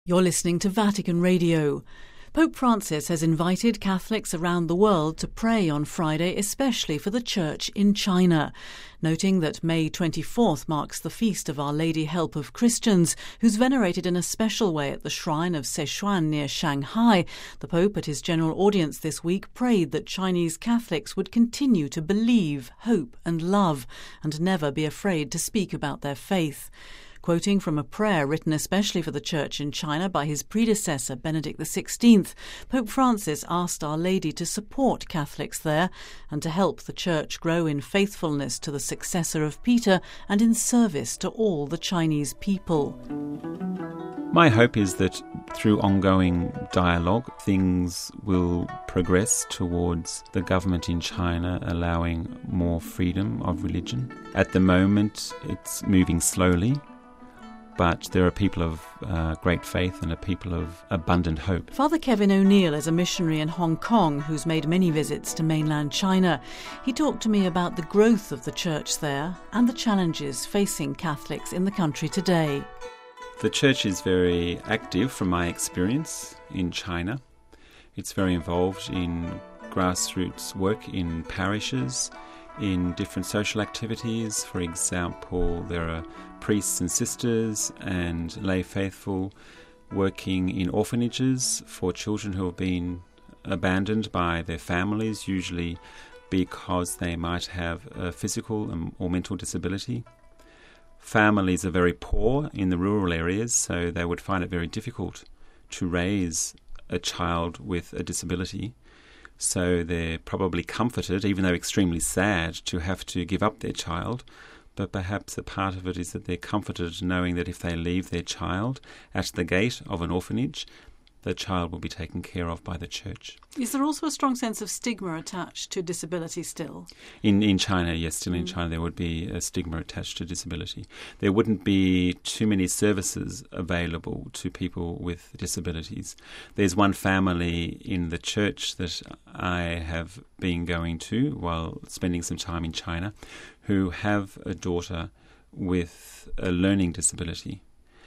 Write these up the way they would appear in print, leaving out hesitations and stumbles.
You're listening to Vatican Radio. Pope Francis has invited Catholics around the world to pray on Friday, especially for the Church in China. Noting that May 24th marks the feast of Our Lady Help of Christians, who's venerated in a special way at the shrine of Sichuan near Shanghai, the Pope at his general audience this week prayed that Chinese Catholics would continue to believe, hope and love, and never be afraid to speak about their faith. Quoting from a prayer written especially for the Church in China by his predecessor, Benedict XVI, Pope Francis asked Our Lady to support Catholics there and to help the Church grow in faithfulness to the successor of Peter and in service to all the Chinese people. My hope is that through ongoing dialogue, things will progress towards the government in China allowing more freedom of religion. At the moment, it's moving slowly. But there are people of great faith and a people of abundant hope. Father Kevin O'Neill is a missionary in Hong Kong who's made many visits to mainland China. He talked to me about the growth of the church there and the challenges facing Catholics in the country today. The church is very active from my experience in China. It's very involved in grassroots work in parishes, in different social activities. For example, there are priests and sisters and lay faithful working in orphanages for children who have been abandoned by their families, usually because they might have a physical or mental disability. Families are very poor in the rural areas, so they would find it very difficult to raise a child with a disability. So they're probably comforted, even though extremely sad, to have to give up their child. But perhaps a part of it is that they're comforted knowing that if they leave their child at the gate of an orphanage, the child will be taken care of by the church. Is there also a strong sense of stigma attached to disability still? In China, yes, still in China there would be a stigma attached to disability. There wouldn't be too many services available to people with disabilities. There's one family in the church that I have been going to while spending some time in China who have a daughter with a learning disability,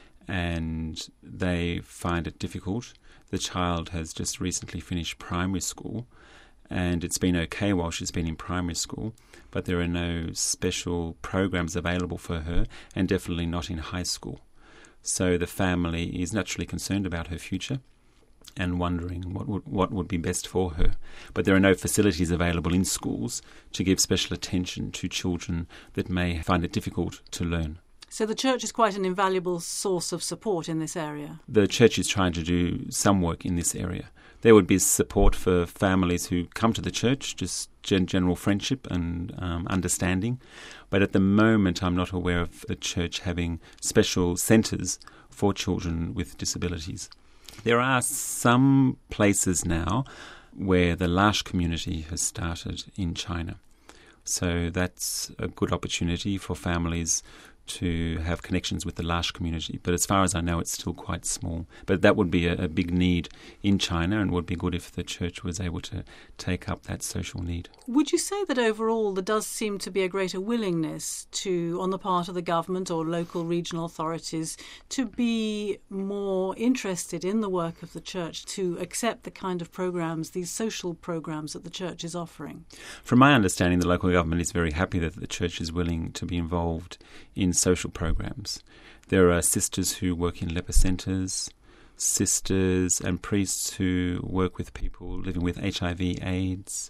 and they find it difficult. The child has just recently finished primary school, and it's been okay while she's been in primary school, but there are no special programs available for her, and definitely not in high school. So the family is naturally concerned about her future and wondering what would be best for her. But there are no facilities available in schools to give special attention to children that may find it difficult to learn. So the church is quite an invaluable source of support in this area. The church is trying to do some work in this area. There would be support for families who come to the church, just general friendship and understanding. But at the moment, I'm not aware of the church having special centres for children with disabilities. There are some places now where the L'Arche community has started in China. So that's a good opportunity for families to have connections with the L'Arche community. But as far as I know, it's still quite small. But that would be a big need in China, and would be good if the church was able to take up that social need. Would you say that overall there does seem to be a greater willingness on the part of the government or local regional authorities to be more interested in the work of the church, to accept the kind of programs, these social programs that the church is offering? From my understanding, the local government is very happy that the church is willing to be involved in social programs. There are sisters who work in leper centres, sisters and priests who work with people living with HIV/AIDS,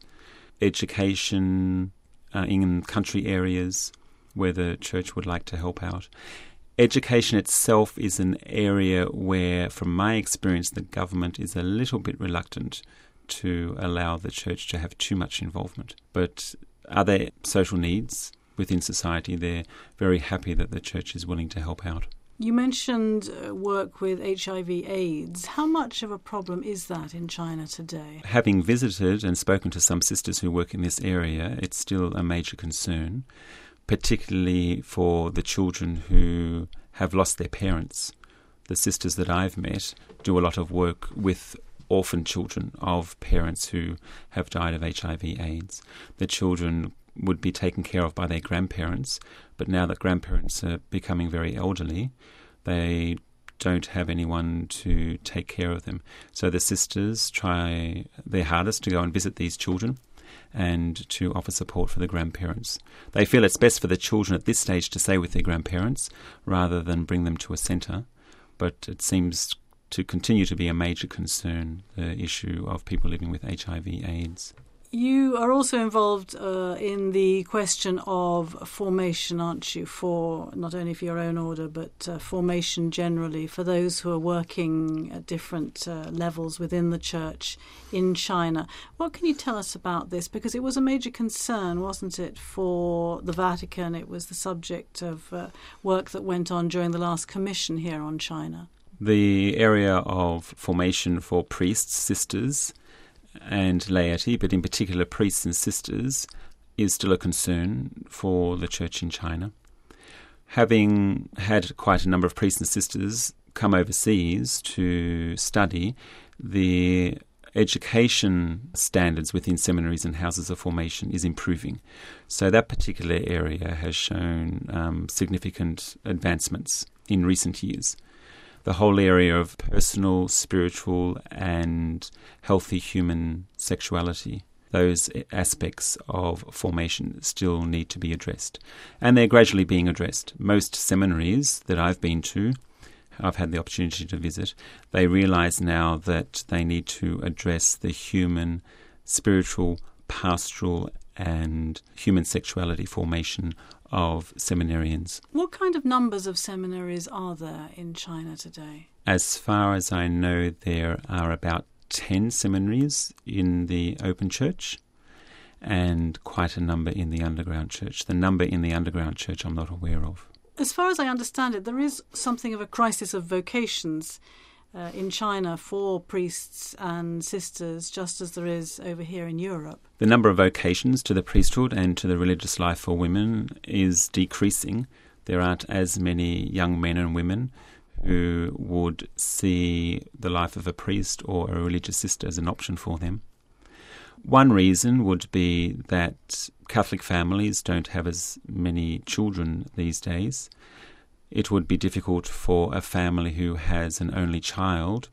education in country areas where the church would like to help out. Education itself is an area where, from my experience, the government is a little bit reluctant to allow the church to have too much involvement. But other social needs within society, they're very happy that the church is willing to help out. You mentioned work with HIV/AIDS. How much of a problem is that in China today? Having visited and spoken to some sisters who work in this area, it's still a major concern, particularly for the children who have lost their parents. The sisters that I've met do a lot of work with orphan children of parents who have died of HIV/AIDS. The children would be taken care of by their grandparents, but now that grandparents are becoming very elderly, they don't have anyone to take care of them. So the sisters try their hardest to go and visit these children and to offer support for the grandparents. They feel it's best for the children at this stage to stay with their grandparents rather than bring them to a centre, but it seems to continue to be a major concern, the issue of people living with HIV/AIDS. You are also involved in the question of formation, aren't you, for not only for your own order, but formation generally for those who are working at different levels within the church in China. What can you tell us about this? Because it was a major concern, wasn't it, for the Vatican? It was the subject of work that went on during the last commission here on China. The area of formation for priests, sisters, and laity, but in particular priests and sisters, is still a concern for the church in China. Having had quite a number of priests and sisters come overseas to study, the education standards within seminaries and houses of formation is improving. So that particular area has shown significant advancements in recent years. The whole area of personal, spiritual and healthy human sexuality, those aspects of formation still need to be addressed. And they're gradually being addressed. Most seminaries that I've been to, I've had the opportunity to visit, they realise now that they need to address the human, spiritual, pastoral and human sexuality formation of seminarians. What kind of numbers of seminaries are there in China today? As far as I know, there are about 10 seminaries in the open church and quite a number in the underground church. The number in the underground church I'm not aware of. As far as I understand it, there is something of a crisis of vocations in China for priests and sisters, just as there is over here in Europe. The number of vocations to the priesthood and to the religious life for women is decreasing. There aren't as many young men and women who would see the life of a priest or a religious sister as an option for them. One reason would be that Catholic families don't have as many children these days. It would be difficult for a family who has an only child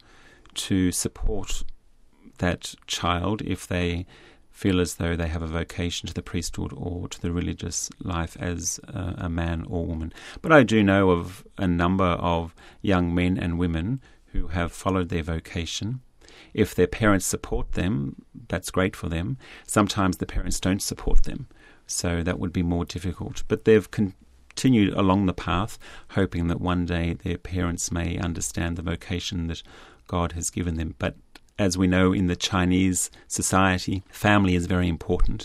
to support that child if they feel as though they have a vocation to the priesthood or to the religious life as a man or woman. But I do know of a number of young men and women who have followed their vocation. If their parents support them, that's great for them. Sometimes the parents don't support them, so that would be more difficult. But they've continued along the path, hoping that one day their parents may understand the vocation that God has given them. But as we know in the Chinese society, family is very important.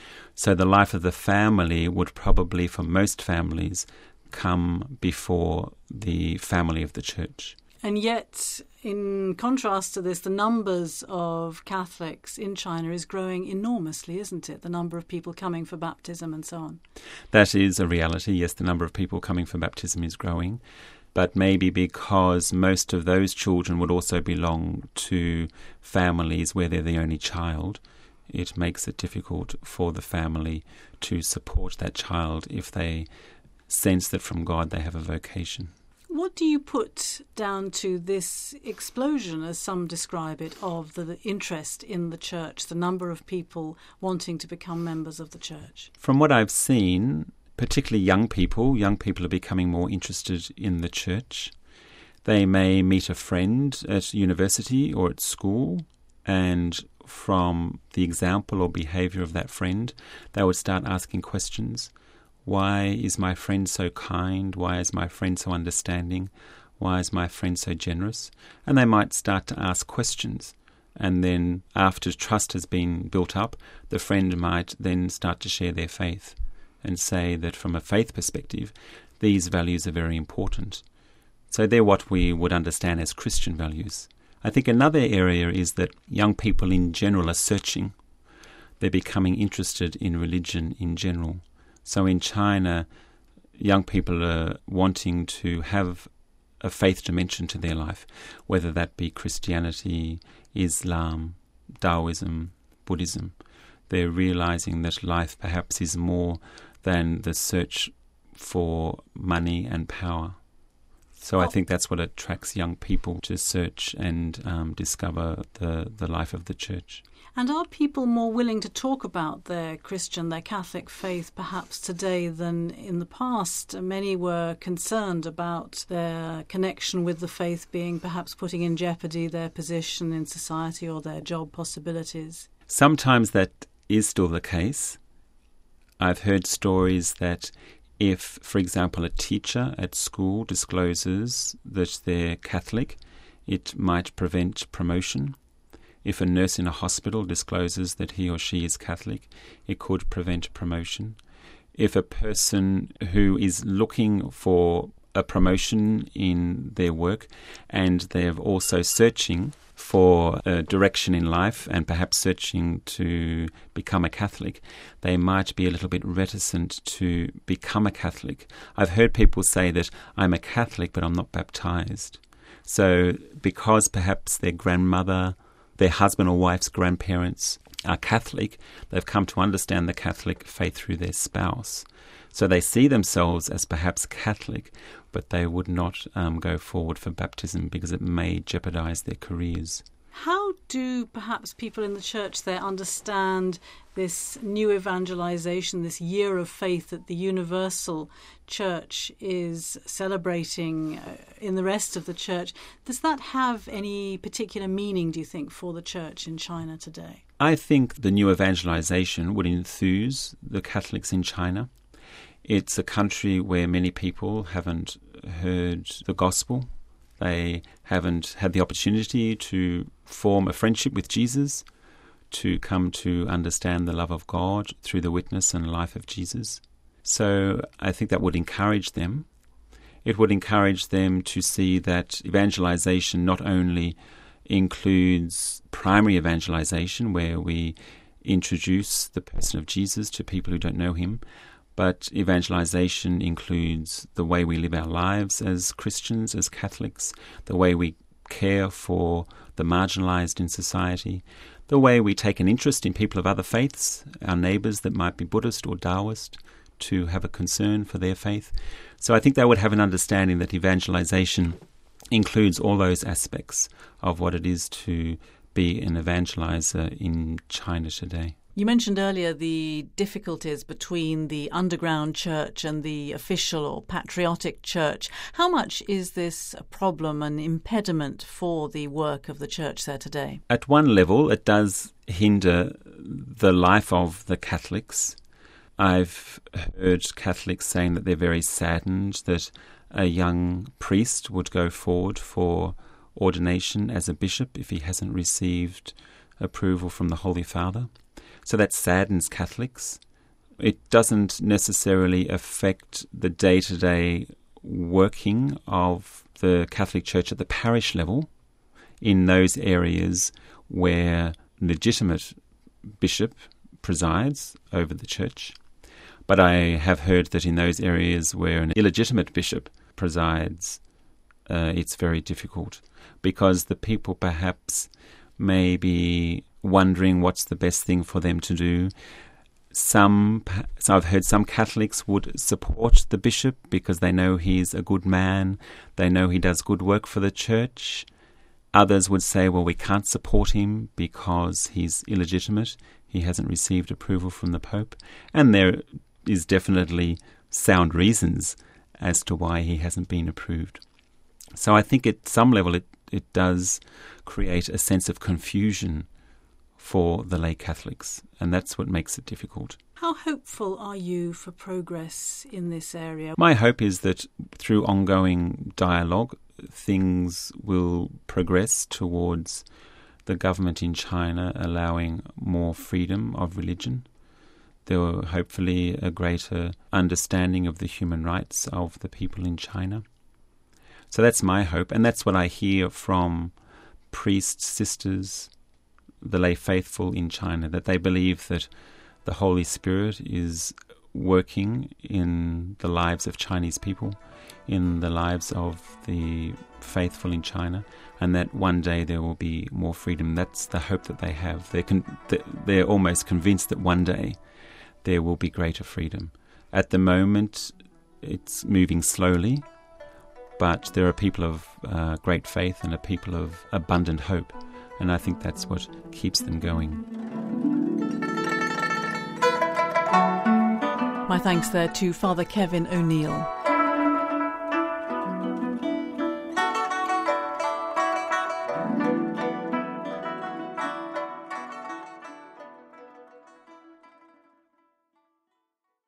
So the life of the family would probably, for most families, come before the family of the church. And yet, in contrast to this, the numbers of Catholics in China is growing enormously, isn't it? The number of people coming for baptism and so on. That is a reality. Yes, the number of people coming for baptism is growing. But maybe because most of those children would also belong to families where they're the only child, it makes it difficult for the family to support that child if they sense that from God they have a vocation. What do you put down to this explosion, as some describe it, of the interest in the church, the number of people wanting to become members of the church? From what I've seen, particularly young people are becoming more interested in the church. They may meet a friend at university or at school, and from the example or behaviour of that friend, they would start asking questions. Why is my friend so kind? Why is my friend so understanding? Why is my friend so generous? And they might start to ask questions. And then after trust has been built up, the friend might then start to share their faith and say that from a faith perspective, these values are very important. So they're what we would understand as Christian values. I think another area is that young people in general are searching. They're becoming interested in religion in general. So in China, young people are wanting to have a faith dimension to their life, whether that be Christianity, Islam, Taoism, Buddhism. They're realizing that life perhaps is more than the search for money and power So I think that's what attracts young people to search and discover the life of the church. And are people more willing to talk about their Christian, their Catholic faith perhaps today than in the past? Many were concerned about their connection with the faith being perhaps putting in jeopardy their position in society or their job possibilities. Sometimes that is still the case. I've heard stories that if, for example, a teacher at school discloses that they're Catholic, it might prevent promotion. If a nurse in a hospital discloses that he or she is Catholic, it could prevent promotion. If a person who is looking for a promotion in their work and they're also searching for a direction in life and perhaps searching to become a Catholic, they might be a little bit reticent to become a Catholic. I've heard people say that I'm a Catholic but I'm not baptized. So because perhaps their grandmother, their husband or wife's grandparents are Catholic, they've come to understand the Catholic faith through their spouse. So they see themselves as perhaps Catholic, but they would not go forward for baptism because it may jeopardize their careers. How do perhaps people in the church there understand this new evangelization, this year of faith that the universal church is celebrating in the rest of the church? Does that have any particular meaning, do you think, for the church in China today? I think the new evangelization would enthuse the Catholics in China. It's a country where many people haven't heard the gospel. They haven't had the opportunity to form a friendship with Jesus, to come to understand the love of God through the witness and life of Jesus. So I think that would encourage them. It would encourage them to see that evangelization not only includes primary evangelization, where we introduce the person of Jesus to people who don't know him, but evangelization includes the way we live our lives as Christians, as Catholics, the way we care for the marginalized in society, the way we take an interest in people of other faiths, our neighbors that might be Buddhist or Taoist, to have a concern for their faith. So I think they would have an understanding that evangelization includes all those aspects of what it is to be an evangelizer in China today. You mentioned earlier the difficulties between the underground church and the official or patriotic church. How much is this a problem, an impediment for the work of the church there today? At one level, it does hinder the life of the Catholics. I've heard Catholics saying that they're very saddened that a young priest would go forward for ordination as a bishop if he hasn't received approval from the Holy Father. So that saddens Catholics. It doesn't necessarily affect the day-to-day working of the Catholic Church at the parish level in those areas where legitimate bishop presides over the church. But I have heard that in those areas where an illegitimate bishop presides, it's very difficult because the people perhaps may be wondering what's the best thing for them to do. So I've heard some Catholics would support the bishop because they know he's a good man, they know he does good work for the church. Others would say, well, we can't support him because he's illegitimate, he hasn't received approval from the Pope. And there is definitely sound reasons as to why he hasn't been approved. So I think at some level it does create a sense of confusion for the lay Catholics, and that's what makes it difficult. How hopeful are you for progress in this area? My hope is that through ongoing dialogue, things will progress towards the government in China allowing more freedom of religion. There will hopefully a greater understanding of the human rights of the people in China. So that's my hope, and that's what I hear from priests, sisters, the lay faithful in China, that they believe that the Holy Spirit is working in the lives of Chinese people, in the lives of the faithful in China, and that one day there will be more freedom. That's the hope that they have. They're almost convinced that one day there will be greater freedom. At the moment, it's moving slowly, but they're a people of great faith and a people of abundant hope, and I think that's what keeps them going. My thanks there to Father Kevin O'Neill.